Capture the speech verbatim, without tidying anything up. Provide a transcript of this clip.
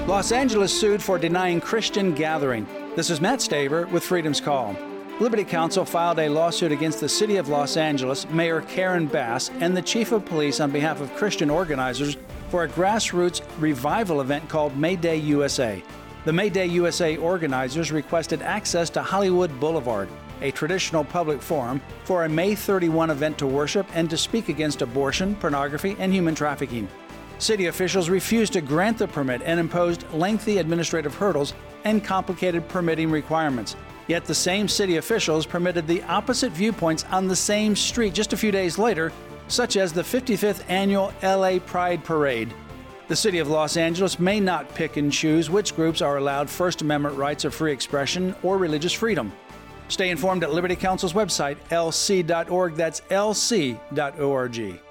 Los Angeles sued for denying Christian gathering. This is Matt Staver with Freedom's Call. Liberty Counsel filed a lawsuit against the City of Los Angeles, Mayor Karen Bass, and the Chief of Police on behalf of Christian organizers for a grassroots revival event called May Day U S A. The May Day U S A organizers requested access to Hollywood Boulevard, a traditional public forum, for a May thirty-first event to worship and to speak against abortion, pornography, and human trafficking. City officials refused to grant the permit and imposed lengthy administrative hurdles and complicated permitting requirements. Yet the same city officials permitted the opposite viewpoints on the same street just a few days later, such as the fifty-fifth annual L A Pride Parade. The City of Los Angeles may not pick and choose which groups are allowed First Amendment rights of free expression or religious freedom. Stay informed at Liberty Counsel's website, L C dot org. That's L C dot org.